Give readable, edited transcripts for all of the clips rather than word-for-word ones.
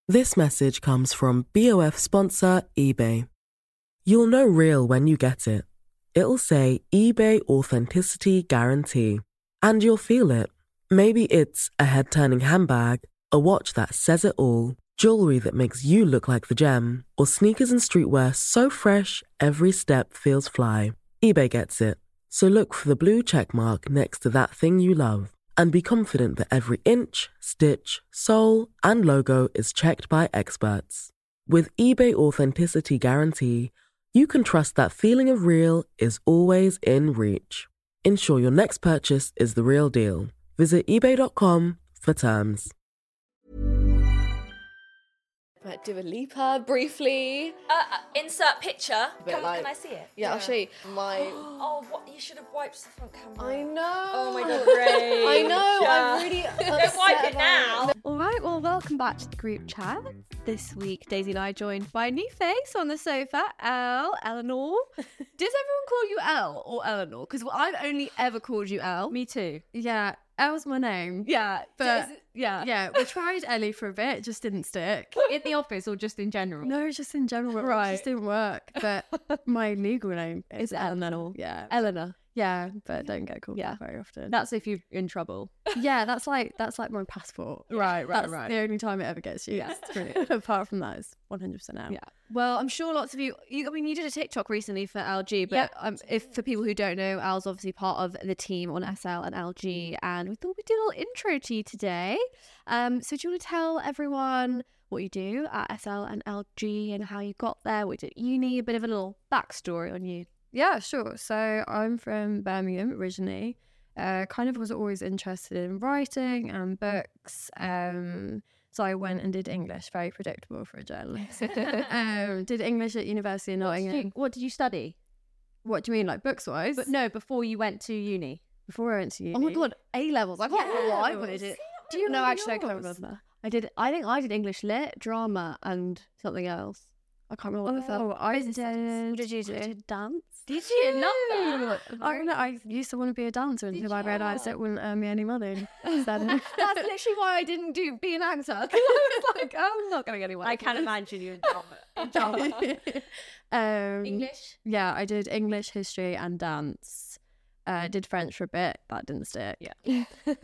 This message comes from BOF sponsor eBay. You'll know real when you get it. It'll say eBay Authenticity Guarantee. And you'll feel it. Maybe it's a head-turning handbag, a watch that says it all, jewelry that makes you look like the gem, or sneakers and streetwear so fresh every step feels fly. eBay gets it. So look for the blue check mark next to that thing you love. And be confident that every inch, stitch, sole, and logo is checked by experts. With eBay Authenticity Guarantee, you can trust that feeling of real is always in reach. Ensure your next purchase is the real deal. Visit ebay.com for terms. Might do a Lipa briefly. Insert picture. Can like- I see it? Yeah, I'll show you. Oh, what? You should have wiped the front camera. I know. Oh my god, great. I know. I'm really Don't wipe it now. All right, well, welcome back to the group chat. This week, Daisy and I are joined by a new face on the sofa, Eleanor. Does everyone call you Elle or Eleanor? Because I've only ever called you Elle. Me too. Yeah, Elle's my name. Yeah, But yeah. we tried Ellie for a bit, it just didn't stick. In the office or just in general? No, just in general, Right. it just didn't work. But my legal name is Eleanor. Yeah, Eleanor. yeah, but don't get called Yeah. that very often. That's if you're in trouble. Yeah, that's like my passport. Right. That's the only time it ever gets used. Really. Apart from that, it's 100% out. Yeah. Well, I'm sure lots of you you did a TikTok recently for LG, but if for people who don't know, Al's obviously part of the team on SL and LG, and we thought we'd do a little intro to you today. So do you want to tell everyone what you do at SL and LG and how you got there, what you did at uni, a bit of a little backstory on you? Yeah, sure. So I'm from Birmingham originally. Kind of was always interested in writing and books. So I went and did English, very predictable for a journalist. Did English at University of Nottingham. What did you study? What do you mean, like books-wise? But no, before you went to uni. Before I went to uni. Oh my god, A levels. I can't remember what I wanted it. Do you know? Actually, I can't yours? remember. I think I did English lit, drama, and something else. I can't remember what the Oh, I Business did. What did you do? I did dance. Did you? Love that. I used to want to be a dancer until I realised it wouldn't earn me any money. So That's literally why I didn't be an actor. I was like, I'm not going anywhere. I can imagine you in drama. English? Yeah, I did English, history, and dance. Did French for a bit, that didn't stick. Yeah.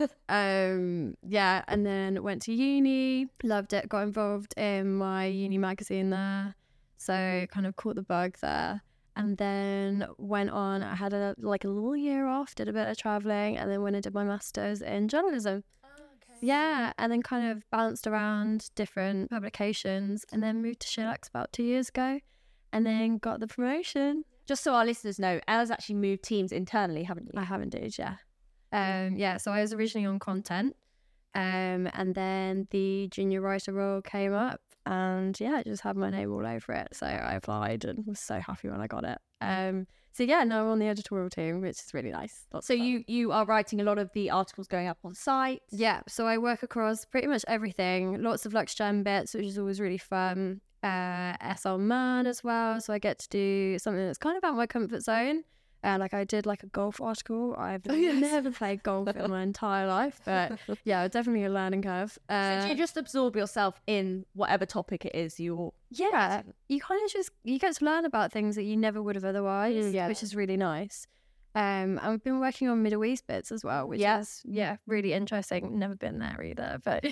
Yeah, and then went to uni, loved it, got involved in my uni magazine there. So kind of caught the bug there. And then went on, I had a little year off, did a bit of travelling, and then went and did my master's in journalism. Yeah, and then kind of bounced around different publications and then moved to Shellax about 2 years ago and then got the promotion. Just so our listeners know, Ella's actually moved teams internally, haven't you? I have indeed, yeah. Yeah, so I was originally on content and then the junior writer role came up and yeah, I just had my name all over it. So I applied and was so happy when I got it. So yeah, now I'm on the editorial team, which is really nice. So you are writing a lot of the articles going up on site. Yeah, so I work across pretty much everything. Lots of LuxGen bits, which is always really fun. SL Man as well, so I get to do something that's kind of out my comfort zone. Like I did like a golf article. I've never played golf in my entire life, but yeah, definitely a learning curve. So do you just absorb yourself in whatever topic it is you're... Yeah, you kind of you get to learn about things that you never would have otherwise, which is really nice. I've been working on Middle East bits as well, which is really interesting. Never been there either, but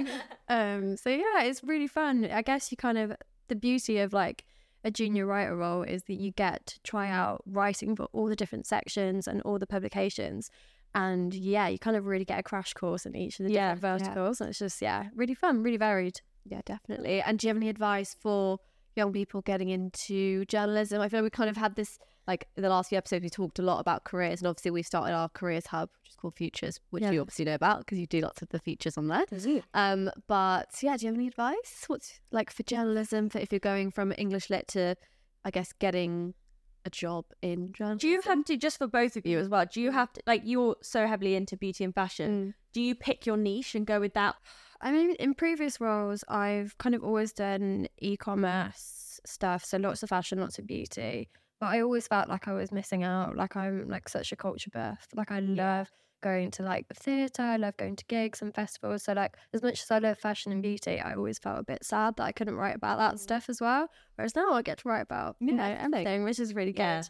so yeah, it's really fun. I guess you kind of, the beauty of like a junior writer role is that you get to try out writing for all the different sections and all the publications, and yeah, you kind of really get a crash course in each of the different verticals, and it's just really fun, really varied. Yeah, definitely. And do you have any advice for young people getting into journalism? I feel we kind of had this, like in the last few episodes we talked a lot about careers, and obviously we've started our careers hub, which is called Futures, which you obviously know about because you do lots of the features on there. But yeah, do you have any advice? What's like for journalism, for if you're going from English lit to, I guess, getting a job in journalism? Do you have to, just for both of you as well, do you have to, like you're so heavily into beauty and fashion, do you pick your niche and go with that? I mean, in previous roles, I've kind of always done e-commerce stuff, so lots of fashion, lots of beauty. But I always felt like I was missing out. Like I'm like such a culture buff. Like I love going to like the theatre, I love going to gigs and festivals. So like as much as I love fashion and beauty, I always felt a bit sad that I couldn't write about that stuff as well. Whereas now I get to write about, you know, everything, which is really good.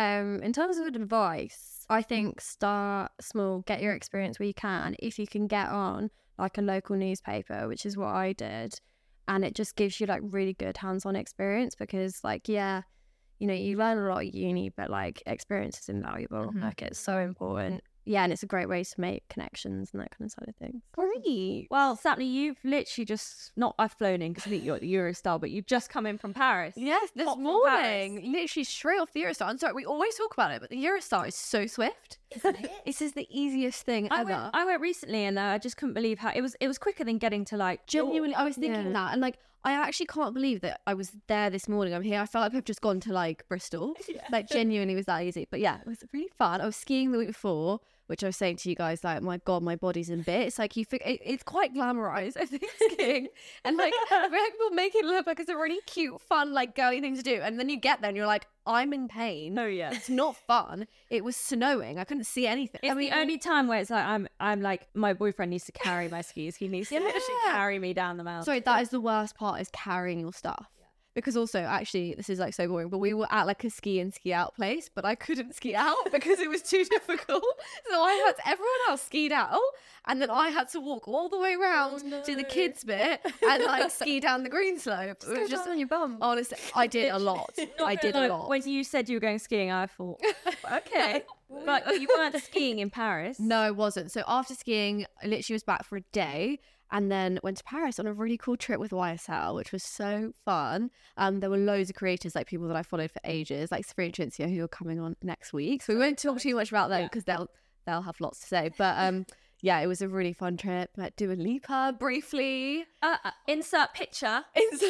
In terms of advice, I think start small, get your experience where you can. If you can get on like a local newspaper, which is what I did, and it just gives you like really good hands-on experience because like, yeah, you know, you learn a lot at uni, but like experience is invaluable. Like it's so important. Yeah, and it's a great way to make connections and that kind of side of things. Great. Well, Sapni, you've literally just, not I've flown in because I think you're at the Eurostar, but you've just come in from Paris. Yes, this Hot from morning, literally straight off the Eurostar. I'm sorry, we always talk about it, but the Eurostar is so swift. Isn't it? This is the easiest thing ever. I went recently and I just couldn't believe how it was quicker than getting to like Genuinely, I was thinking that, and like I actually can't believe that I was there this morning. I'm here. I felt like I've just gone to like Bristol. Like genuinely, it was that easy. But yeah, it was really fun. I was skiing the week before, which I was saying to you guys, like, my God, my body's in bits. Like it's quite glamorized, I think, skiing, and like people make it look like it's a really cute, fun, like girly thing to do. And then you get there and you're like, I'm in pain. Oh yeah, it's not fun. It was snowing. I couldn't see anything. It's the only time where it's like I'm like my boyfriend needs to carry my skis. He needs to actually carry me down the mountain. Sorry, that is the worst part, is carrying your stuff. Because also, actually, this is like so boring, but we were at like a ski in, ski out place, but I couldn't ski out because it was too difficult. So everyone else skied out, and then I had to walk all the way around to the kids bit and like ski down the green slope. It was just on your bum. Honestly, I did a lot. I did a lot. When you said you were going skiing, I thought, okay. But you weren't skiing in Paris. No, I wasn't. So after skiing, I literally was back for a day. And then went to Paris on a really cool trip with YSL, which was so fun. There were loads of creators, like people that I followed for ages, like Sabrina Cinzia, who are coming on next week. So we won't talk too much about them because they'll have lots to say. But yeah, it was a really fun trip. Met Dua Lipa briefly. Insert picture.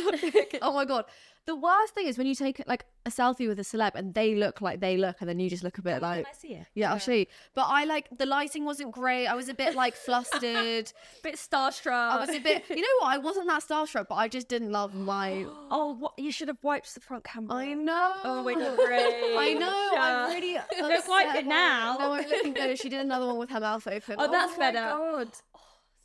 Oh my God. The worst thing is when you take like a selfie with a celeb and they look like they look, and then you just look a bit like, I see it. Yeah, I'll show you. But I like, the lighting wasn't great. I was a bit like flustered, bit starstruck. I was a bit, you know what? I wasn't that starstruck, but I just didn't love my. Oh, what? You should have wiped the front camera. I know. Oh, we're great. I know. I'm really. Don't wipe it now. No, I'm looking good. She did another one with her mouth open. Oh, that's better. God. Oh,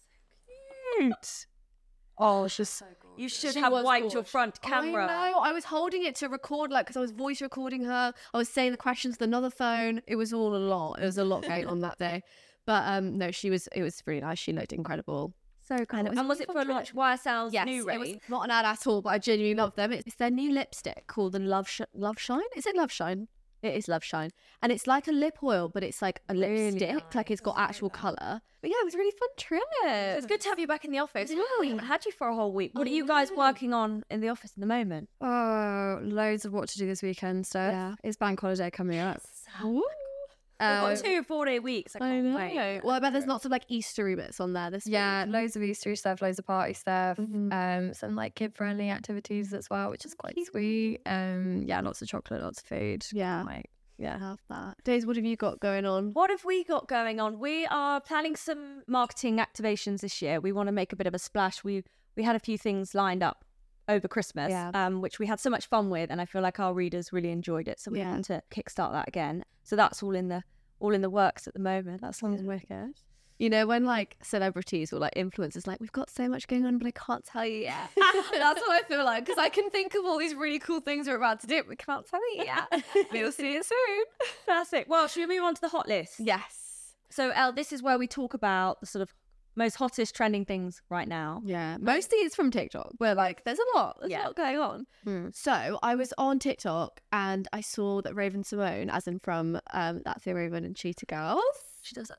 so cute. Oh, it's just so good. You should have wiped your front camera. I know. I was holding it to record, like, because I was voice recording her. I was saying the questions with another phone. It was all a lot. It was a lot going on that day. But no, it was really nice. She looked incredible. So kind of. And was it for launch YSL's new range? It was not an ad at all, but I genuinely love them. It's their new lipstick called the Love Shine. Is it Love Shine? It is Love Shine. And it's like a lip oil, but it's like a lipstick. Nice. Like it's got actual colour. But yeah, it was a really fun trip. It's good to have you back in the office. We haven't had you for a whole week. What are you guys working on in the office at the moment? Oh, loads of what to do this weekend stuff. Yeah. It's bank holiday coming up. Ooh. We've got 2 4-day weeks. I can't wait. Well, I bet there's lots of like Eastery bits on there this week. Loads of Eastery stuff, loads of party stuff, some like kid-friendly activities as well, which is quite sweet. Lots of chocolate, lots of food. Yeah, have that. Days, what have you got going on? What have we got going on? We are planning some marketing activations this year. We want to make a bit of a splash. We had a few things lined up over Christmas, which we had so much fun with, and I feel like our readers really enjoyed it. So we want to kickstart that again. So that's all in the works at the moment. That sounds wicked. You know, when like celebrities or like influencers, like, we've got so much going on, but I can't tell you yet. That's what I feel like, because I can think of all these really cool things we're about to do, but we can't tell you yet. We'll see it soon. That's it. Well, should we move on to the hot list? Yes. So, Elle, this is where we talk about the sort of most hottest trending things right now. Yeah, mostly it's from TikTok, where like there's a lot going on. So I was on TikTok and I saw that Raven Simone, as in from That's So Raven and Cheetah Girls. She does that.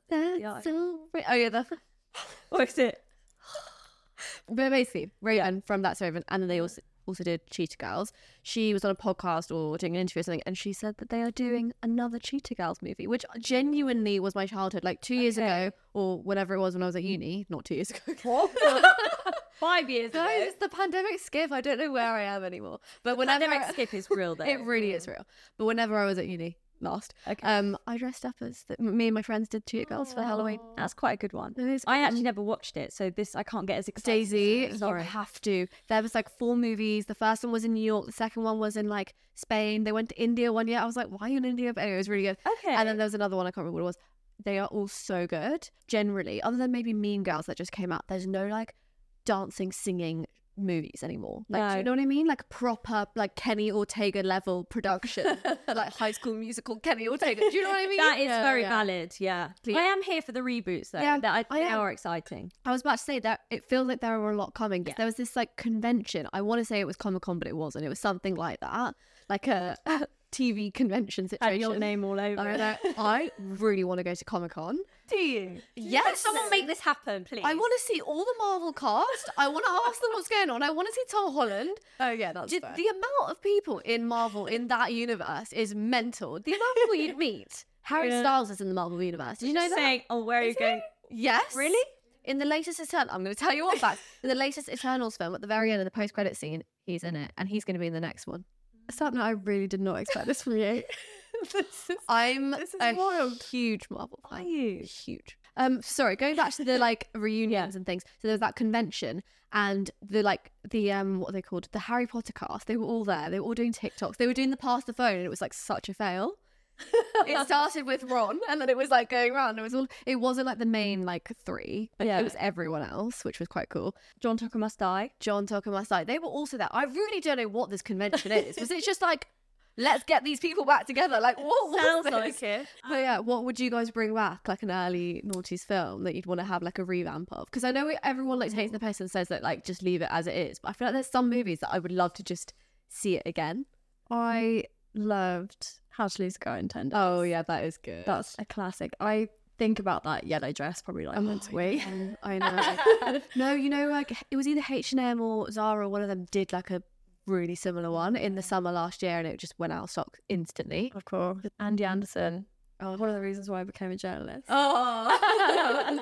What is it? But basically, Raven from That's So Raven, and then they also did Cheetah Girls. She was on a podcast or doing an interview or something, and she said that they are doing another Cheetah Girls movie, which genuinely was my childhood, like 2 years ago, or whenever it was when I was at uni. Not 2 years ago. 5 years ago. Guys, the pandemic skip. I don't know where I am anymore. But whenever pandemic skip is real, though. It really is real. But whenever I was at uni last, I dressed up as me and my friends did Cheetah Girls for Halloween. That's quite a good one. I actually never watched it, so I can't get as excited. Daisy, you have to. There was like 4 movies. The first one was in New York. The second one was in like Spain. They went to India one year. I was like, why are you in India? But anyway, it was really good. Okay. And then there was another one. I can't remember what it was. they are all so good. Generally, other than maybe Mean Girls that just came out, there's no like dancing, singing movies anymore. Like, do you know what I mean? Like proper, like Kenny Ortega level production, like High School Musical Kenny Ortega. Do you know what I mean? That is very valid. Yeah, Please. I am here for the reboots though. Yeah, They are exciting. I was about to say that it feels like there are a lot coming. Yeah. There was this like convention. I want to say it was Comic-Con, but it wasn't. It was something like that, like a TV convention situation. Had your name all over it. I really want to go to Comic-Con. Do you? Yes. Can someone make this happen, please? I want to see all the Marvel cast. I want to ask them what's going on. I want to see Tom Holland. Oh yeah, that's fair. The amount of people in Marvel in that universe is mental. The amount of people you'd meet. Harry Styles is in the Marvel universe. Did you know that? Saying, oh, where are you going? Yes. Really? In the latest Eternals, I'm going to tell you what fact. In the latest Eternals film, at the very end of the post-credit scene, he's in it, and he's going to be in the next one. Something I really did not expect this from you. I'm a huge Marvel fan. Are you? Huge. Sorry, going back to the like reunions and things. So there was that convention, and the what are they called? The Harry Potter cast. They were all there. They were all doing TikToks. They were doing the pass the phone, and it was like such a fail. It started with Ron, and then it was like going around. It wasn't like the main like three. It was everyone else, which was quite cool. John Tucker Must Die. John Tucker Must Die. They were also there. I really don't know what this convention is. Was it just like, let's get these people back together? Like, what was Sounds this? like it. But yeah, what would you guys bring back, like an early noughties film that you'd want to have like a revamp of? Because I know everyone like takes the piss and says that like just leave it as it is, but I feel like there's some movies that I would love to just see it again. I loved How to Lose a Guy in 10 Days. Oh yeah, that is good. That's a classic. I think about that yellow dress probably like once a week. I know. No, you know, like it was either H&M or Zara, one of them did like a really similar one in the summer last year, and it just went out of stock instantly. Of course. Andy Anderson. Oh, one of the reasons why I became a journalist. Oh.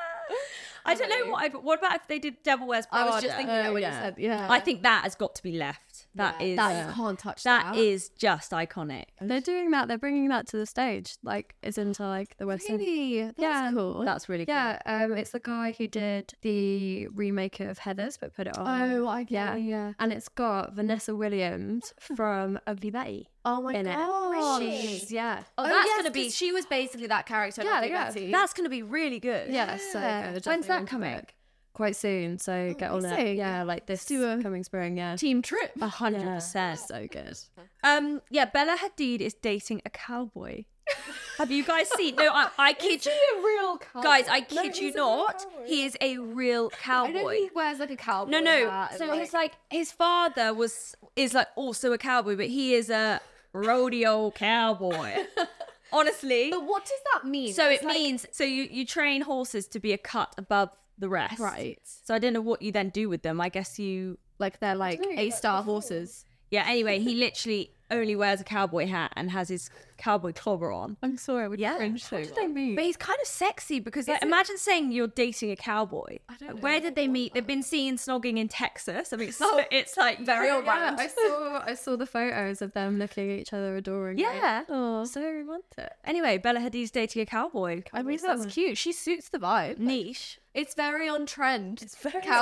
I don't know what about if they did Devil Wears Prada? I was just thinking that when you said, I think that has got to be left. That you can't touch that. That is just iconic. They're doing that. They're bringing that to the stage. Like, it's into like the West End. Really? That's cool. That's really cool. Yeah, it's the guy who did the remake of Heathers but put it on. Oh, I get it. Yeah. And it's got Vanessa Williams from Ugly Betty. Oh my in god. it. Yeah. Oh, that's yes, gonna be. she was basically that character. That's gonna be really good. Yeah, so good. When's that coming? Quite soon, so get on it. Yeah, like this coming spring. Yeah, team trip. 100%. So good. Yeah, Bella Hadid is dating a cowboy. Have you guys seen? No, I kid you. a real cowboy? Guys, I kid you not. He is a real cowboy. I know he wears like a cowboy. No. hat So and, it's like his father is like also a cowboy, but he is a rodeo cowboy. Honestly. But what does that mean? So it means you train horses to be a cut above the rest. Right. So I don't know what you then do with them. I guess you like they're like 8-star horses. Yeah, anyway, he literally only wears a cowboy hat and has his cowboy clobber on. I'm sorry, I would cringe so much. What do they mean? But he's kind of sexy because like, imagine saying you're dating a cowboy. I don't know. Where did they meet? They've been seen snogging in Texas. I mean, it's like very on brand. I saw the photos of them looking at each other adoringly. Yeah. Oh, so romantic. Anyway, Bella Hadid's dating a cowboy. I mean, that's cute. She suits the vibe. Niche. It's very on trend. It's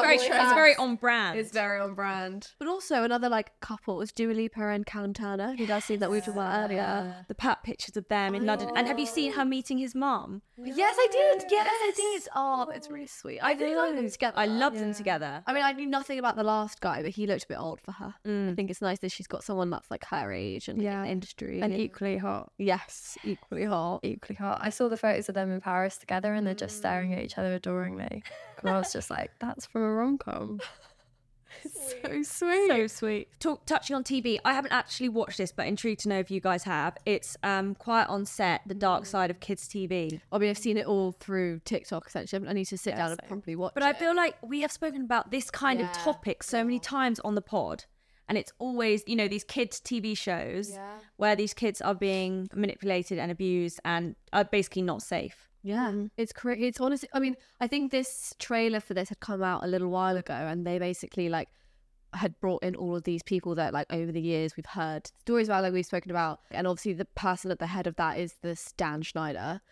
very on brand. It's very on brand. But also another like couple is Dua Lipa and Callum Turner, who does seem that we talked about earlier. The pat pictures of them in London. And have you seen her meeting his mum? Yes, I did. Yes, I did. Oh, it's really sweet. I really love them together. I love them together. I mean, I knew nothing about the last guy, but he looked a bit old for her. I think it's nice that she's got someone that's like her age and in the industry. And equally hot. Yes, equally hot. Equally hot. I saw the photos of them in Paris together and they're just staring at each other adoringly. And I was just like, that's from a rom-com. So sweet. So sweet. Touching on TV, I haven't actually watched this, but intrigued to know if you guys have. It's Quiet on Set, The Dark Side of Kids TV. I mean, I've seen it all through TikTok, essentially. I need to sit down and properly watch But I feel like we have spoken about this kind of topic so many times on the pod. And it's always, you know, these kids' TV shows where these kids are being manipulated and abused and are basically not safe. Yeah, it's honestly, I mean, I think this trailer for this had come out a little while ago, and they basically like had brought in all of these people that like over the years we've heard stories about, like we've spoken about, and obviously the person at the head of that is this Dan Schneider,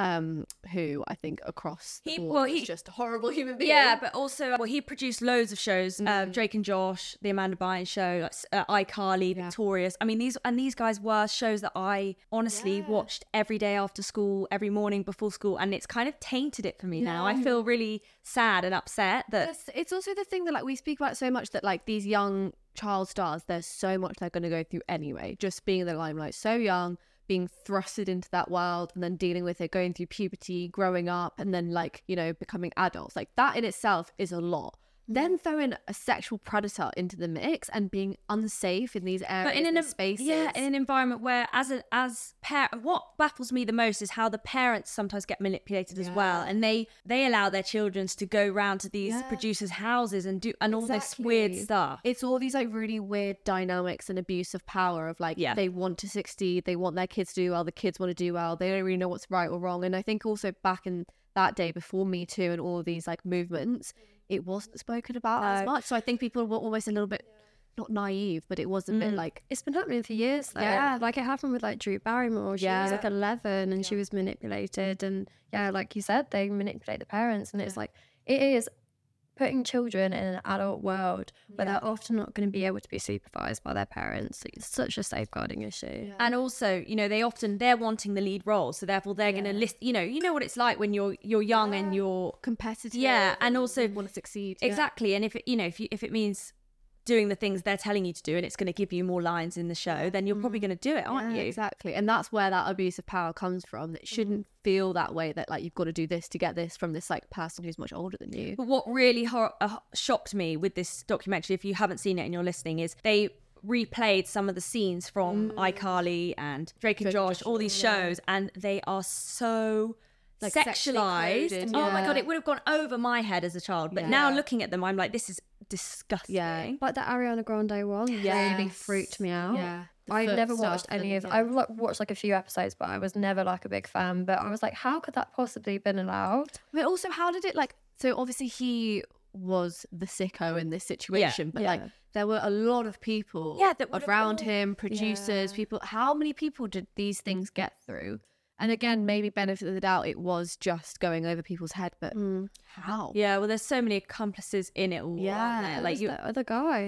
who I think across the board is just a horrible human being. Yeah, but also he produced loads of shows, Drake and Josh, the Amanda Bynes show, iCarly, Victorious. I mean, these guys were shows that I honestly watched every day after school, every morning before school, and it's kind of tainted it for me now. I feel really sad and upset that it's also the thing that like we speak about so much, that like these young child stars, there's so much they're going to go through anyway, just being in the limelight so young, being thrusted into that world, and then dealing with it, going through puberty, growing up, and then like, you know, becoming adults. Like that in itself is a lot. Then throwing a sexual predator into the mix and being unsafe in these areas, but in spaces. Yeah, in an environment where as parent, what baffles me the most is how the parents sometimes get manipulated as well, and they allow their children to go round to these producers' houses and do all this weird stuff. It's all these like really weird dynamics and abuse of power of like they want to succeed, they want their kids to do well, the kids want to do well, they don't really know what's right or wrong. And I think also back in that day before Me Too and all of these like movements, it wasn't spoken about as much. So I think people were almost a little bit, not naive, but it was a bit like... It's been happening for years though. Yeah. Like it happened with like Drew Barrymore. She was like 11 and she was manipulated. And like you said, they manipulate the parents. And it's like, it is putting children in an adult world where they're often not going to be able to be supervised by their parents. It's such a safeguarding issue. And also, you know, they're wanting the lead role, so therefore they're going to list, you know what it's like when you're young and you're competitive, and also want to succeed. Exactly. And if it means doing the things they're telling you to do and it's going to give you more lines in the show, then you're probably going to do it, aren't you? Exactly. And that's where that abuse of power comes from. It shouldn't feel that way, that like you've got to do this to get this from this like person who's much older than you. But what really shocked me with this documentary, if you haven't seen it and you're listening, is they replayed some of the scenes from iCarly and Drake and Josh, all these shows, and they are so like sexualized. Oh my god, it would have gone over my head as a child, but now looking at them I'm like, this is disgusting. Like the Ariana Grande one really freaked me out. I've never watched any of I watched like a few episodes, but I was never like a big fan. But I was like, how could that possibly been allowed? But also, how did it like, so obviously he was the sicko in this situation, but like there were a lot of people that around him, producers, people. How many people did these things get through? And again, maybe benefit of the doubt, it was just going over people's head, but how? Yeah, well, there's so many accomplices in it all. Yeah, like the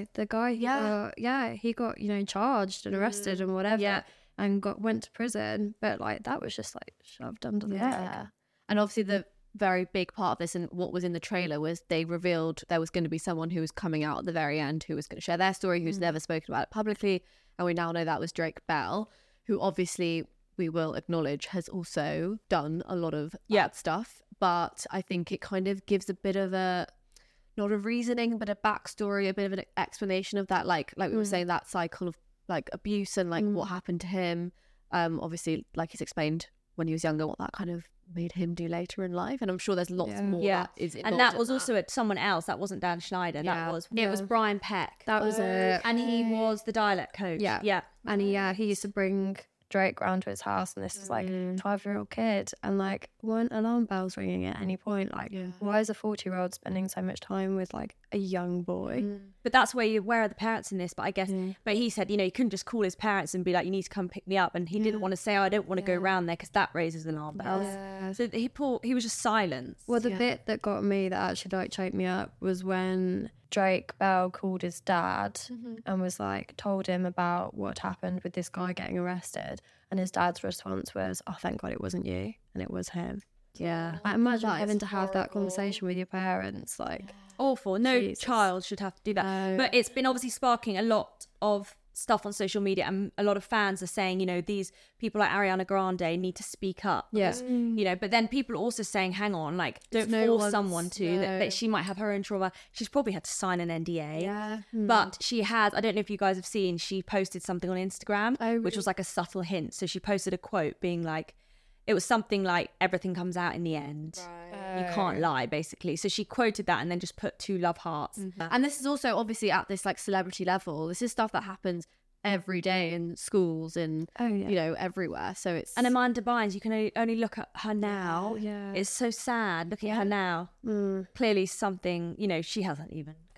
guy, he got, you know, charged and arrested and whatever, and went to prison. But like that was just like shoved under the rug. And obviously the very big part of this and what was in the trailer was they revealed there was going to be someone who was coming out at the very end who was going to share their story, who's never spoken about it publicly, and we now know that was Drake Bell, who obviously we will acknowledge has also done a lot of bad stuff, but I think it kind of gives a bit of a, not a reasoning, but a backstory, a bit of an explanation of that, like we were saying, that cycle of like abuse and like what happened to him. Obviously, like he's explained when he was younger, what that kind of made him do later in life, and I'm sure there's lots more that is involved. And that was also at someone else. That wasn't Dan Schneider. It was Brian Peck. That was and he was the dialect coach. And he used to bring Drake round to his house, and this is like 12-year-old kid, and like weren't alarm bells ringing at any point? Like why is a 40-year-old spending so much time with like a young boy? But that's where are the parents in this? But I guess but he said, you know, he couldn't just call his parents and be like, you need to come pick me up, and he didn't want to say, oh, I don't want to go around there, because that raises alarm bells. So he was just silenced. Well, the bit that got me, that actually like choked me up, was when Drake Bell called his dad and was like, told him about what happened with this guy getting arrested, and his dad's response was, oh, thank God it wasn't you, and it was him. Like, imagine having to have that conversation with your parents. Like awful. No child should have to do that. But it's been obviously sparking a lot of stuff on social media, and a lot of fans are saying, you know, these people like Ariana Grande need to speak up. You know, but then people are also saying, hang on, like, don't force someone to, that she might have her own trauma. She's probably had to sign an NDA. But she has, I don't know if you guys have seen, she posted something on Instagram, which was like a subtle hint. So she posted a quote being like, it was something like, everything comes out in the end. You can't lie, basically. So she quoted that and then just put 2 love hearts. And this is also obviously at this like celebrity level. This is stuff that happens every day in schools and you know, everywhere. So it's, and Amanda Bynes, you can only look at her now. It's so sad looking at her now. Clearly something, you know, she hasn't even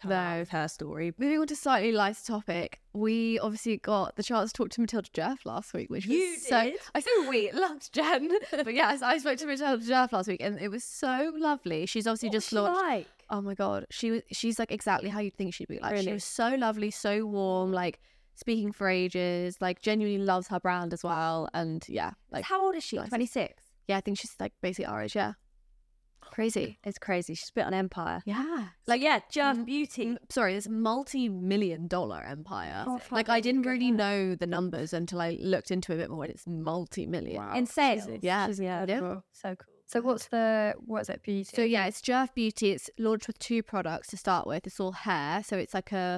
coming out with her story. Moving on to slightly lighter topic, we obviously got the chance to talk to Matilda Jeff last week, which was I say we loved Jen, but yes, I spoke to Matilda Jeff last week, and it was so lovely. She's obviously just launched. Oh my god, she's like exactly how you'd think she'd be. Like really? She was so lovely, so warm, like speaking for ages, like genuinely loves her brand as well, and yeah, like how old is she? 26. Yeah, I think she's like basically our age. Yeah. Crazy. It's crazy. She's spit on Empire. Yeah. Like, yeah, Jeff Beauty. Sorry, this multi-million-dollar empire. Oh, like, I didn't really know the numbers until I looked into it a bit more, and it's multi-million. Wow. In sales. Yeah. Cool. So cool. So what is it, Beauty? So yeah, it's Jeff Beauty. It's launched with 2 products to start with. It's all hair. So it's like a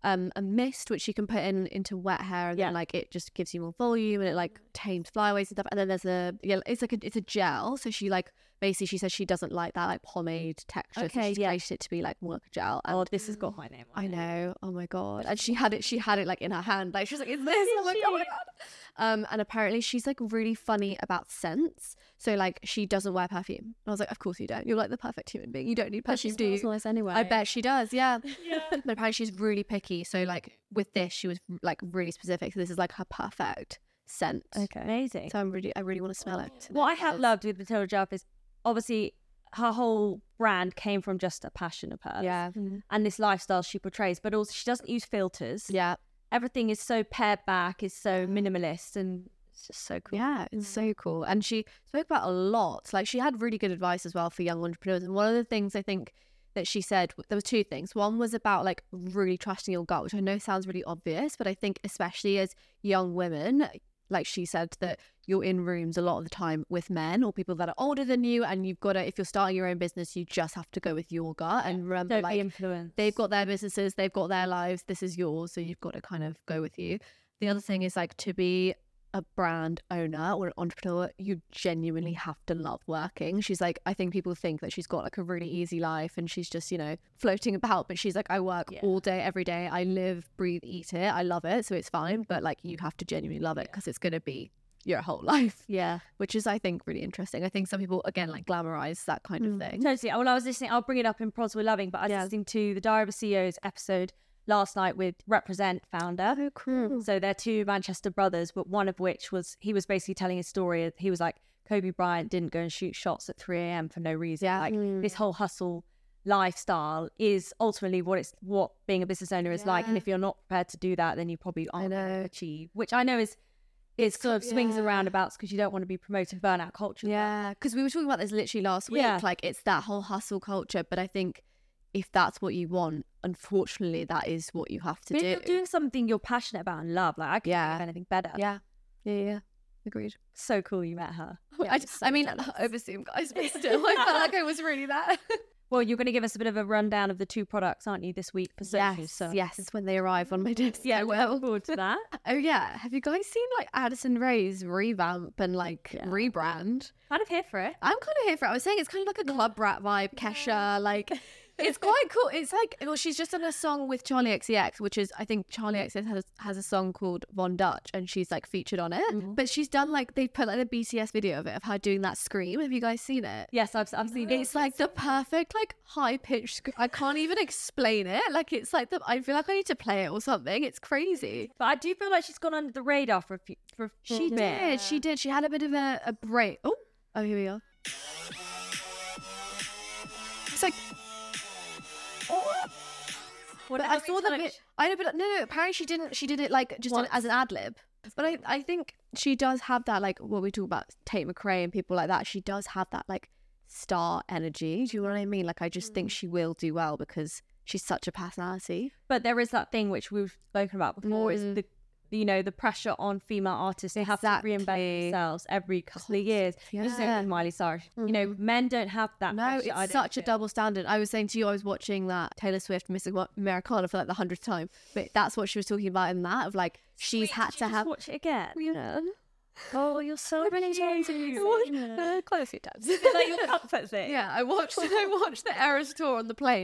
mist which you can put into wet hair, and then like it just gives you more volume, and it like tames flyaways and stuff. And then there's it's a gel. So she like basically she says she doesn't like that like pomade texture. Okay, so she's created it to be like more like a gel. And this has got my name on it. I know. Oh my god. And she had it like in her hand. Like she was like, "Is this?" I'm like, "Oh my god." And apparently she's like really funny about scents. So like she doesn't wear perfume. And I was like, "Of course you don't. You're like the perfect human being. You don't need perfume, do you?" She smells nice anyway. I bet she does. Yeah. But apparently she's really picky. So like with this, she was like really specific. So this is like her perfect scent. Okay, amazing. So I really want to smell it. What I have loved with Matilda Jeff is obviously her whole brand came from just a passion of hers. Yeah. And this lifestyle she portrays, but also she doesn't use filters. Yeah. Everything is so pared back, is so minimalist, and it's just so cool. Yeah, it's so cool. And she spoke about a lot. Like she had really good advice as well for young entrepreneurs. And one of the things I think that she said, there was 2 things. One was about like really trusting your gut, which I know sounds really obvious, but I think especially as young women, like she said that you're in rooms a lot of the time with men or people that are older than you, and you've got to, if you're starting your own business, you just have to go with your gut and remember, don't like, be influenced. They've got their businesses, they've got their lives, this is yours, so you've got to kind of go with you. The other thing is like to be a brand owner or an entrepreneur, you genuinely have to love working. She's like, I think people think that she's got like a really easy life and she's just, you know, floating about, but she's like, I work all day, every day. I live, breathe, eat it. I love it. So it's fine. But like, you have to genuinely love it because it's going to be your whole life. Yeah. Which is, I think, really interesting. I think some people, again, like glamorize that kind of thing. Totally. Well, I was listening, I'll bring it up in Prods We're Loving, but I was listening to the Diary of a CEO's episode last night with Represent founder. Oh, cool. So they're 2 Manchester brothers, but one of which was, he was basically telling his story. He was like, Kobe Bryant didn't go and shoot shots at 3 a.m. for no reason. Yeah. Like this whole hustle lifestyle is ultimately what being a business owner is like. And if you're not prepared to do that, then you probably aren't going to achieve, which I know is sort of swings and roundabouts because you don't want to be promoting burnout culture. Yeah, because we were talking about this literally last week. Like it's that whole hustle culture. But I think if that's what you want, unfortunately, that is what you have to do. If you're doing something you're passionate about and love, like I can't think of anything better. Yeah. Agreed. So cool you met her. Yeah, I mean, over Zoom, guys, but still, I felt like I was really there. Well, you're going to give us a bit of a rundown of the 2 products, aren't you, this week for socials? Yes, it's when they arrive on my desk. Yeah, well, look forward to that. Oh yeah, have you guys seen like Addison Rae's revamp and like rebrand? Kind of here for it. I'm kind of here for it. I was saying it's kind of like a club rat vibe, Kesha, like. It's quite cool. It's like, well, she's just done a song with Charlie XCX, which is, I think Charlie XCX has a song called Von Dutch, and she's like featured on it. But she's done like, they put like the BTS video of it, of her doing that scream. Have you guys seen it? Yes, I've seen it. It's like the perfect, like high pitched scream. I can't even explain it. Like, it's like, I feel like I need to play it or something. It's crazy. But I do feel like she's gone under the radar for a bit. She did. She had a bit of a break. Oh, here we are. It's like, what I saw that bit. I know, but no. Apparently, she didn't. She did it like just as an ad lib. But I think she does have that, like what we talk about Tate McRae and people like that. She does have that like star energy. Do you know what I mean? Like I just think she will do well because she's such a personality. But there is that thing which we've spoken about before. Is the pressure on female artists. They have to reinvent themselves every couple of years. Just like Miley Cyrus. You know, men don't have that pressure. It's such a double standard. I was saying to you, I was watching that Taylor Swift Miss Americana for like the 100th time. But that's what she was talking about in that, of like, she's had to have... watch it again? Yeah. Oh, you're so many times. Quite a few times. Is it like your comfort thing? Yeah, I watched the Eras tour on the plane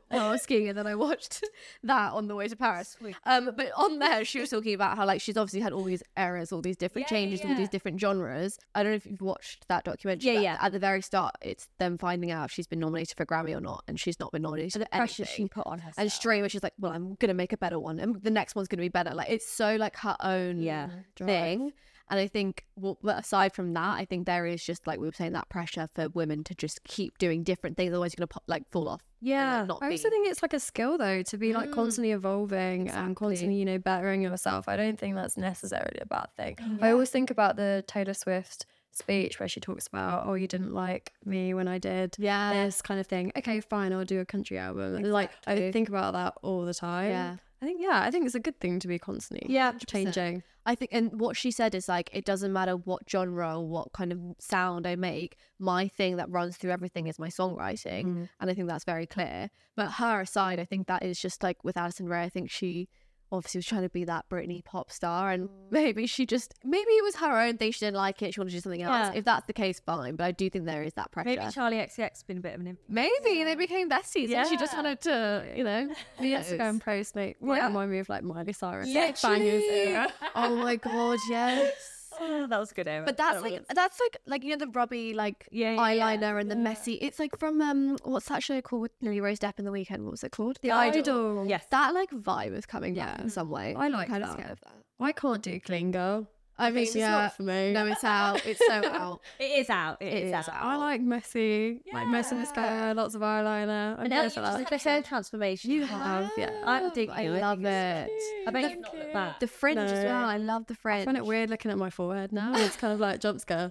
I was skiing, and then I watched that on the way to Paris. But on there, she was talking about how like she's obviously had all these eras, all these different changes, all these different genres. I don't know if you've watched that documentary. Yeah. At the very start, it's them finding out if she's been nominated for Grammy or not, and she's not been nominated for pressure anything. she put on herself. And straight away she's like, well, I'm gonna make a better one, and the next one's gonna be better. Like it's so like her own thing. And I think, well, aside from that, I think there is just, like we were saying, that pressure for women to just keep doing different things. Otherwise, you're going to, fall off. Yeah. I also think it's, like, a skill, though, to be, like, constantly evolving and constantly, bettering yourself. I don't think that's necessarily a bad thing. I always think about the Taylor Swift speech where she talks about, you didn't like me when I did this kind of thing. Okay, fine, I'll do a country album. Exactly. Like, I think about that all the time. Yeah. I think it's a good thing to be constantly changing. I think, and what she said is like, it doesn't matter what genre or what kind of sound I make, my thing that runs through everything is my songwriting. And I think that's very clear. But her aside, I think that is just like with Addison Rae, I think she obviously was trying to be that Britney pop star, and maybe it was her own thing, she didn't like it, she wanted to do something else. If that's the case, fine, but I do think there is that pressure. Maybe Charlie XCX been a bit of an influence. Maybe they became besties and she just wanted to, the Instagram post might remind me of like Miley Cyrus. Bangers era. Oh my god, yes. Oh, that was a good era. But that's like the rubby eyeliner and the messy. It's like from what's that show called with Lily Rose Depp in The Weekend? What was it called? The Idol. Yes, that like vibe is coming back in some way. I like kind that. of scared of that. I can't do clean girl. I mean, it's not for me. No, it's out. It's so out. It is out. It is out. I like messy, like messy mascara, lots of eyeliner. And now the hair transformation. You have, I'm digging. I love it. I bet you've not looked back. The fringe as well. I love the fringe. I find it weird looking at my forehead now. It's kind of like jump scare.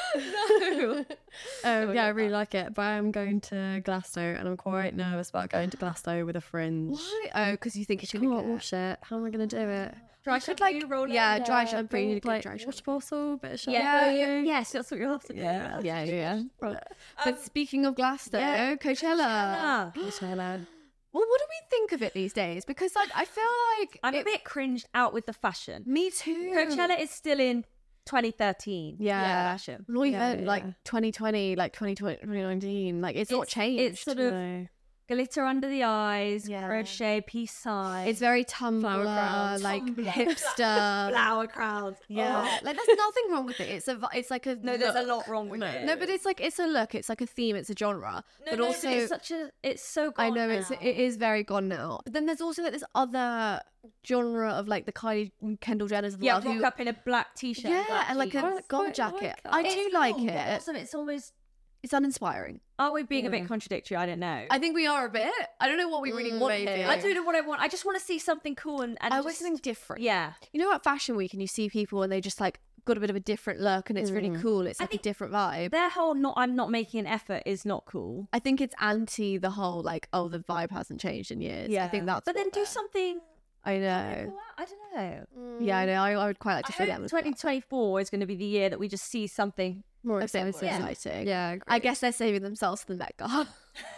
No. I really like it. But I'm going to Glasgow, and I'm quite nervous about going to Glasgow with a fringe. Why? Oh, because you think it's gonna can't wash it. How am I going to do it? Dry shampoo, roll it. Dry shampoo, like dry shampoo. wash bottle, bit of shampoo. Yes, that's what you're after. Yeah. But speaking of Glasgow, Coachella. Well, what do we think of it these days? Because like I feel like I'm a bit cringed out with the fashion. Me too. Coachella is still in 2013. Fashion. Not even like 2020, like 2019. Like it's not changed. It's sort of glitter under the eyes, crochet, peace sign. It's very Tumblr, like hipster. Flower crowns. Yeah. Like there's nothing wrong with it. It's like a No, there's a lot wrong with it. No, but it's a look, it's like a theme, it's a genre. But also it's so gone I know now. it is very gone now. But then there's also like this other genre of like the Kylie Kendall Jenners of the world rock up in a black t-shirt. Yeah, and like a gold jacket. I do like it. Also, it's always it's uninspiring. Are we being a bit contradictory? I don't know. I think we are a bit. I don't know what we really want here. I don't know what I want. I just want to see something cool and I want something different. Yeah. You know, at Fashion Week and you see people and they just like got a bit of a different look and it's really cool. It's like a different vibe. Their whole I'm not making an effort is not cool. I think it's anti the whole like, oh, the vibe hasn't changed in years. Yeah. I think that's But then do something. I know. I don't know. Yeah, I know. I would quite like to see that. 2024 is going to be the year that we just see something more exciting. Yeah, I guess they're saving themselves for the Met Gala.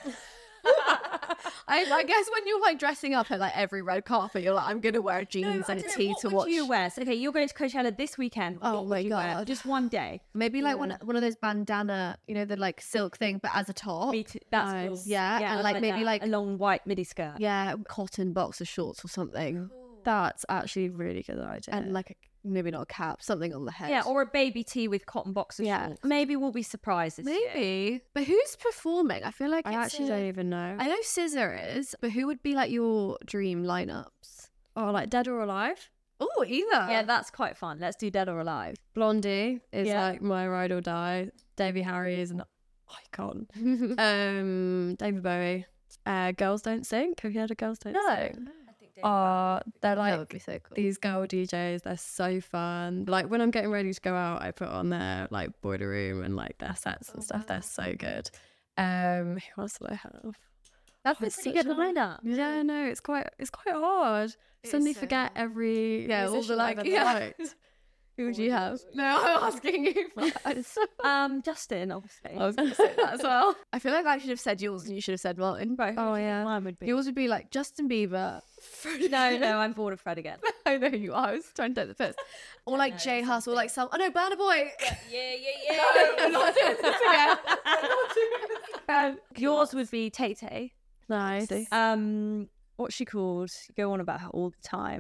I guess when you're like dressing up at like every red carpet, you're like, I'm gonna wear jeans and a tee to watch. What you wear? So, okay, you're going to Coachella this weekend. Oh my god, just one day. Maybe like one of those bandana, the like silk thing, but as a top. Me too. That's cool. Yeah, and like maybe like a long white midi skirt. Yeah, cotton boxer shorts or something. That's actually a really good idea. And like maybe not a cap, something on the head. Yeah, or a baby tee with cotton boxer shorts. Maybe we'll be surprised this year. But who's performing? I feel like I actually don't even know. I know SZA is, but who would be like your dream lineups? Oh, like Dead or Alive? Oh, either. Yeah, that's quite fun. Let's do Dead or Alive. Blondie is like my ride or die. Davey Harry is an icon. David Bowie. Girls Don't Sing. Have you heard of Girls Don't Sing? They're like that would be so cool. These girl DJs, they're so fun. Like when I'm getting ready to go out, I put on their like Boiler Room and like their sets and stuff. They're so good. Who else do I have? That's a pretty good lineup. Yeah, no, it's quite hard. Suddenly so forget every all the like Who would you have? No, I'm asking you. Justin, obviously. I was going to say that as well. I feel like I should have said yours and you should have said mine. Both. Oh yeah, mine would be. Yours would be like Justin Bieber. No, I'm bored of Fred again. I know you are. I was trying to take the piss. Or like J Hus, or like some. Oh no, Burna Boy. Yeah. No, not doing this again. Yours would be Tay Tay. Nice. What's she called? You go on about her all the time.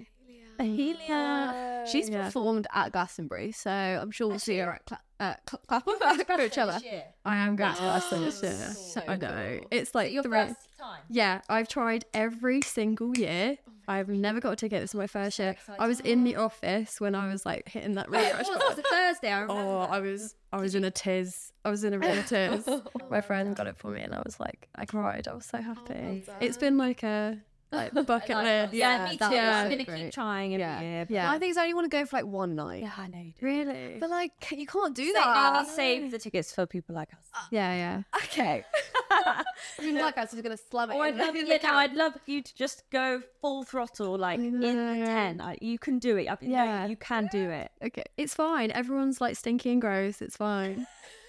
Ahelia. She's performed at Glastonbury, so I'm sure we'll see her at Coachella. I am going to Glastonbury this year. So I know. It's like Your first time. Yeah, I've tried every single year. I've never got a ticket. This is my first year. I was in the office when I was like hitting that really rush. It was a Thursday, I remember. Oh, I was in a tiz. I was in a real tiz. My friend got it for me and I was like, I cried. I was so happy. It's been like a bucket list. Yeah, me too. Yeah, I'm going to great. keep trying every year. Yeah. I think I only want to go for like one night. Yeah, I know you do. Really? But like, you can't do I'll that. save the tickets for people like us. Yeah. Okay. I mean, like us is gonna slam it. Oh, I'd love you to just go full throttle, like in the 10. You can do it. Yeah. You can do it. Okay. It's fine. Everyone's like stinky and gross. It's fine.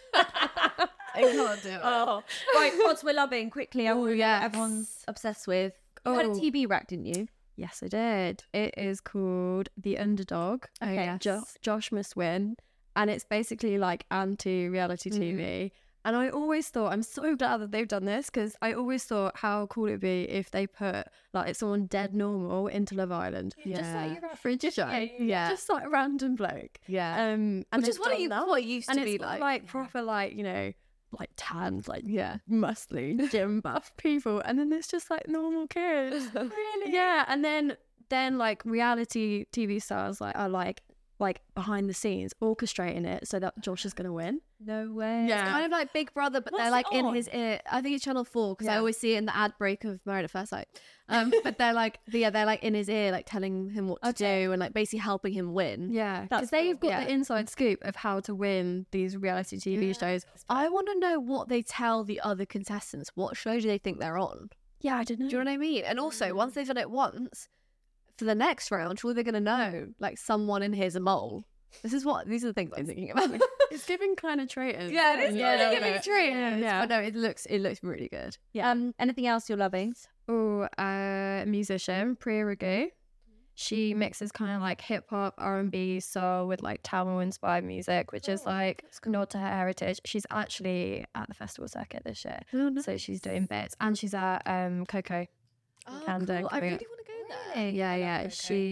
I can't do it. Oh, right. Pods we're loving quickly. yeah. Everyone's obsessed with. You had a TV rack, didn't you? Yes, I did. It is called The Underdog. Okay. Josh must win. And it's basically like anti-reality TV. And I always thought, I'm so glad that they've done this, because I always thought how cool it'd be if they put like someone dead normal into Love Island. Yeah. Just like your average show. Yeah. Just like a random bloke. Yeah. And Which is they've done that. what it used And to be it's like. like proper like, you know, like tanned, like muscly, gym buff people. And then there's just like normal kids. Really? Yeah. And then like reality TV stars are like behind the scenes orchestrating it so that Josh is going to win. No way. It's kind of like Big Brother, but they're like in his ear. I think it's Channel 4 because I always see it in the ad break of Married at First Sight. But they're like, they're like in his ear, like telling him what to do and like basically helping him win. Yeah, because they've got the inside scoop of how to win these reality TV shows. I want to know what they tell the other contestants. What show do they think they're on? Yeah, I don't know. Do you know what I mean? And also, once they've done it once, for the next round, surely they're going to know, like, someone in here's a mole. These are the things I'm thinking about. It's giving kind of traitors. Yeah, it is giving traitors. Yeah. But no, it looks really good. Yeah. Anything else you're loving? Oh, musician, Priya Raghu. She mixes kind of like hip hop, R&B, soul with like Tamil inspired music, which is like nod to her heritage. She's actually at the festival circuit this year, so she's doing bits, and she's at Coco. Camden. Cool. I really want to go there. Yeah.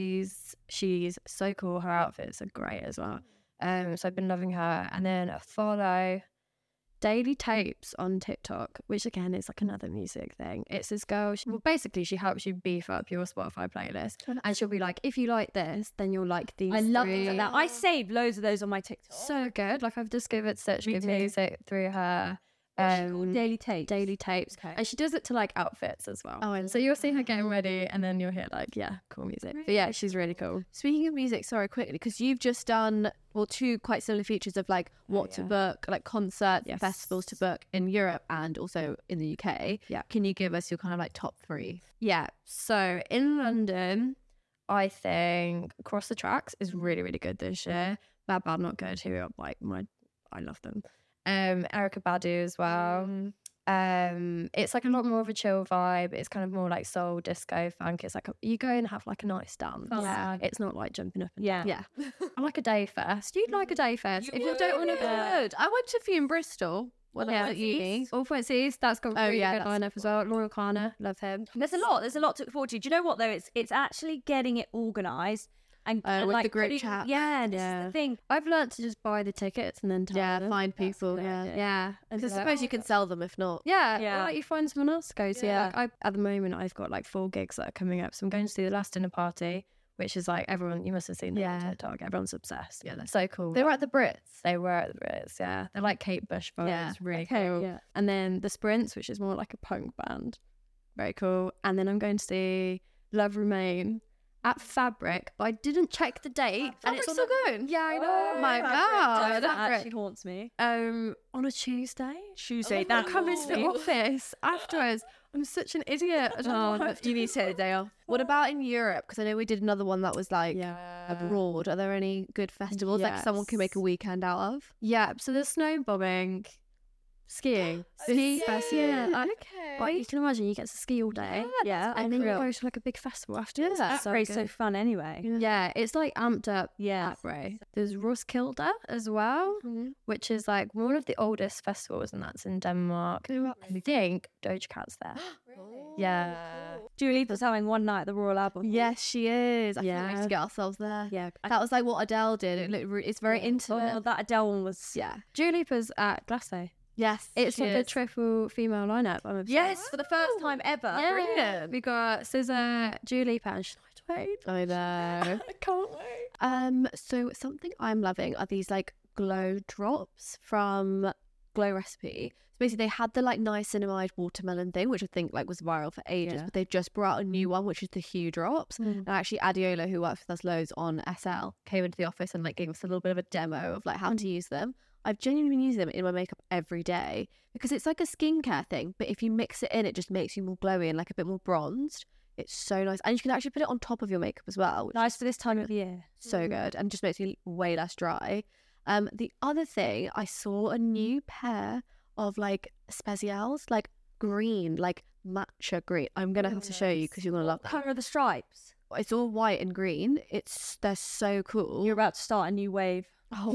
She's so cool. Her outfits are great as well. So I've been loving her, and then I follow Daily Tapes on TikTok, which again is like another music thing. It's this girl. She helps you beef up your Spotify playlist, and she'll be like, if you like this, then you'll like these. I love three. that. I saved loads of those on my TikTok. So good. Like I've discovered such good music through her. Daily Tapes. Okay. And she does it to like outfits as well. So you'll see her getting ready, and then you'll hear like cool music. But yeah, she's really cool. Speaking of music, sorry, quickly, because you've just done two quite similar features of like what to book, like concerts, festivals to book in Europe and also in the UK. Yeah. Can you give us your kind of like top 3? Yeah. So in London, I think Across the Tracks is really, really good this year. Bad Not Good, who are like I love them. Erykah Badu as well. It's like a lot more of a chill vibe. It's kind of more like soul, disco, funk. It's like you go and have like a nice dance. Yeah. It's not like jumping up and Yeah. down. I like a day first. You'd like a day first. If you don't want to go. I went to a few in Bristol when I was at uni. All Points East, that's got really good that's lineup as well. Loyal Kana, love him. There's a lot to look forward to. Do you know what though? It's actually getting it organised and with like the group putting- chat. Yeah, this is the thing. I've learnt to just buy the tickets and then tell them. Find people. Yeah. Because I suppose you can sell them if not. Yeah, or like you find someone else to go to. Yeah. Like at the moment, I've got like 4 gigs that are coming up. So I'm going to do the Last Dinner Party, which is like everyone, you must have seen that on TikTok. Everyone's obsessed. Yeah, they're so cool. They were at the Brits. They were at the Brits, yeah. They're like Kate Bush vibes. Yeah, Really cool. Yeah. And then the Sprints, which is more like a punk band. Very cool. And then I'm going to see Love Remain at Fabric, but I didn't check the date. And it's still going. Yeah, I know. Oh my God. That actually haunts me. On a Tuesday. Tuesday. I'm coming to the office afterwards. I'm such an idiot. I don't know what to You need to take the day off. What about in Europe? Because I know we did another one that was like abroad. Are there any good festivals like someone can make a weekend out of? Yeah, so there's Snowbombing. skiing. Like you can imagine, you get to ski all day, and then you go to like a big festival after. That's so fun anyway. Yeah, it's like amped up. Yeah, right. There's Roskilde as well, which is like one of the oldest festivals, and that's in Denmark. I think Doja Cat's there. Yeah. Dua Lipa's having one night at the Royal Albert. Yes, she is. I think we have to get ourselves there. Yeah, that was like what Adele did. It's very intimate. Oh, that Adele one was. Yeah. Dua Lipa's at Glasgow. Yes, it's like a triple female lineup. Yes, for the first time ever. Yeah. Brilliant. We got SZA, Dua Lipa, and Shania Twain. I know. I can't wait. So something I'm loving are these like glow drops from Glow Recipe. So basically, they had the like niacinamide watermelon thing, which I think like was viral for ages, but they've just brought out a new one, which is the Hue drops. And actually, Adiola, who works with us loads on SL, came into the office and like gave us a little bit of a demo of like how to use them. I've genuinely been using them in my makeup every day because it's like a skincare thing, but if you mix it in, it just makes you more glowy and like a bit more bronzed. It's so nice. And you can actually put it on top of your makeup as well. Nice for this time of year. So good. And just makes you way less dry. The other thing, I saw a new pair of like Spezials, like green, like matcha green. I'm going to have to show you because you're going to love that. Colour of the stripes. It's all white and green. They're so cool. You're about to start a new wave.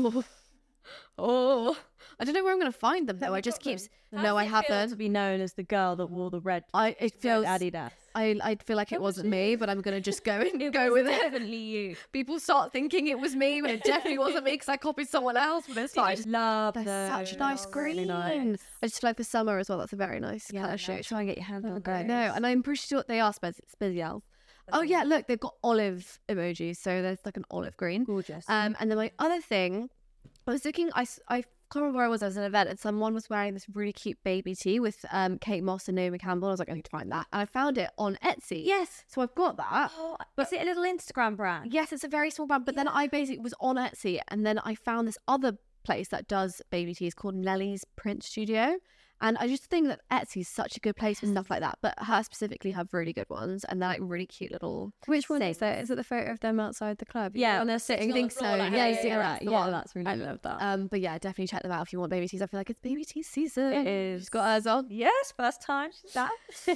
Oh, I don't know where I'm going to find them though. I just keep. No, I haven't. To be known as the girl that wore the red. It feels Adidas. I feel like it wasn't me, but I'm gonna just go and go with it. Definitely you. People start thinking it was me, but it definitely wasn't me because I copied someone else. But it's fine. Love They're them. such a nice green. Really nice. I just feel like for summer as well. That's a very nice kind of shoe. Try and get your hands on the No, and I'm pretty sure they are Spezials. Oh yeah, look, they've got olive emojis, so there's like an olive green. Gorgeous. And then my other thing, I was looking. I can't remember where I was. At an event, and someone was wearing this really cute baby tee with Kate Moss and Naomi Campbell. I was like, I need to find that, and I found it on Etsy. Yes, so I've got that. But is it a little Instagram brand? Yes, it's a very small brand. But then I basically was on Etsy, and then I found this other place that does baby tees called Nelly's Print Studio. And I just think that Etsy is such a good place for stuff like that. But her specifically have really good ones, and they're like really cute little. Which one is it? Is it the photo of them outside the club? Yeah, and they're sitting. I think so. Yeah, that's really. I love that. But yeah, definitely check them out if you want baby tees. I feel like it's baby tea season. It is. She's got hers on. Yes, first time. That.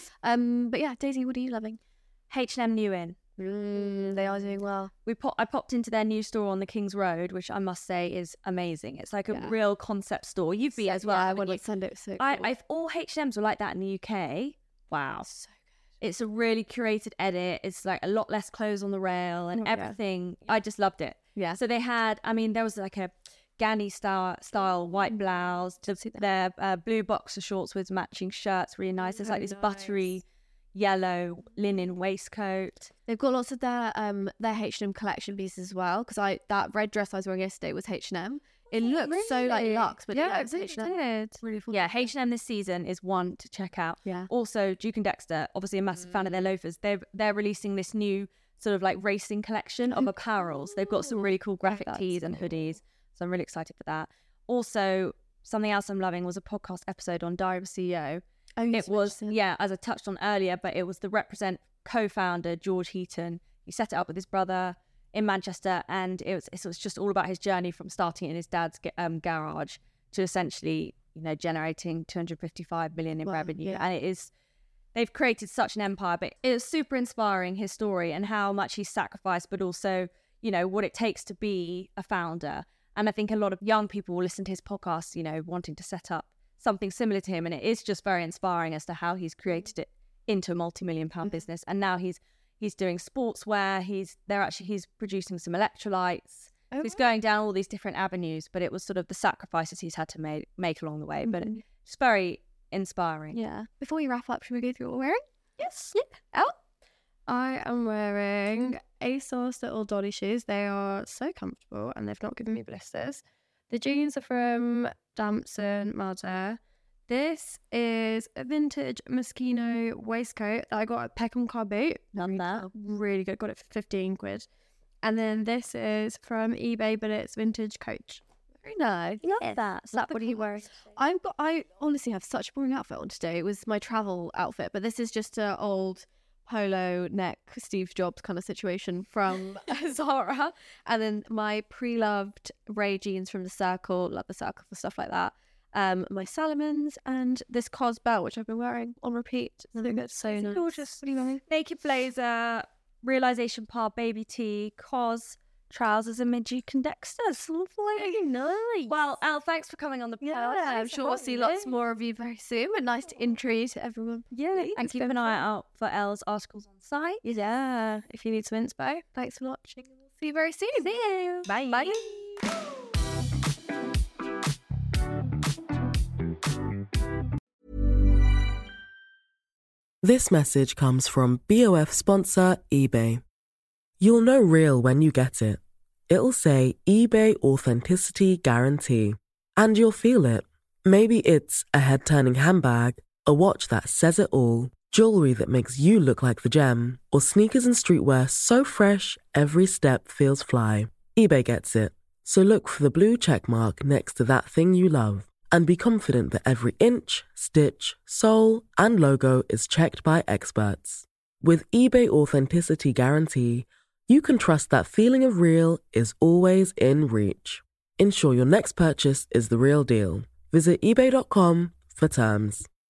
But yeah, Daisy, what are you loving? H&M New In. They are doing well. I popped into their new store on the King's Road, which I must say is amazing. It's like a real concept store. You've been as well. Yeah, I want to send it. So cool. All H&Ms were like that in the UK. Wow, so good. It's a really curated edit. It's like a lot less clothes on the rail and everything. I just loved it. Yeah. So they had. I mean, there was like a Ganni style white blouse. Their blue boxer shorts with matching shirts. Really nice. There's like this buttery yellow linen waistcoat. They've got lots of their H&M collection pieces as well, because that red dress I was wearing yesterday was H&M. It looks so like luxe, but it's H&M. It's really fun. Yeah, H&M this season is one to check out. Yeah. Also, Duke and Dexter, obviously a massive fan of their loafers. They're releasing this new sort of like racing collection of apparels. They've got some really cool graphic tees and hoodies, so I'm really excited for that. Also, something else I'm loving was a podcast episode on Diary of a CEO. Oh, it was, as I touched on earlier, but it was the Represent co-founder, George Heaton. He set it up with his brother in Manchester, and it was just all about his journey from starting in his dad's garage to essentially, generating 255 million in revenue. Yeah. And they've created such an empire, but it was super inspiring, his story and how much he's sacrificed, but also, what it takes to be a founder. And I think a lot of young people will listen to his podcast, wanting to set up something similar to him, and it is just very inspiring as to how he's created it into a multi-million-pound business. And now he's doing sportswear. He's producing some electrolytes. He's going down all these different avenues, but it was sort of the sacrifices he's had to make along the way. But it's very inspiring. Yeah. Before we wrap up, should we go through what we're wearing? Yes. Yeah. I am wearing ASOS little Dolly shoes. They are so comfortable, and they've not given me blisters. The jeans are from Damson Marder. This is a vintage Moschino waistcoat that I got at Peckham Car Boot. Done that. Really good. Got it for 15 quid. And then this is from eBay, but it's vintage Coach. Very nice. Love that. So what are you wearing? I honestly have such a boring outfit on today. It was my travel outfit, but this is just an old polo neck Steve Jobs kind of situation from Zara, and then my pre-loved Ray jeans from The Circle. Love The Circle for stuff like that. my Salomons, and this COS belt, which I've been wearing on repeat. So nice. Gorgeous. What are you wearing? Naked blazer, Realization Par baby tee, COS trousers, and Midgie Condexters. Lovely. Nice. Well, Elle, thanks for coming on the podcast. Yeah, I'm sure we'll see lots more of you very soon. But nice to introduce everyone. Yeah, and keep an eye out for Elle's articles on site. Yeah, if you need some inspo. Thanks for watching. We'll see you very soon. See you. Bye. Bye. This message comes from BOF sponsor eBay. You'll know real when you get it. It'll say eBay Authenticity Guarantee. And you'll feel it. Maybe it's a head-turning handbag, a watch that says it all, jewelry that makes you look like the gem, or sneakers and streetwear so fresh every step feels fly. eBay gets it. So look for the blue check mark next to that thing you love. And be confident that every inch, stitch, sole, and logo is checked by experts. With eBay Authenticity Guarantee, you can trust that feeling of real is always in reach. Ensure your next purchase is the real deal. Visit eBay.com for terms.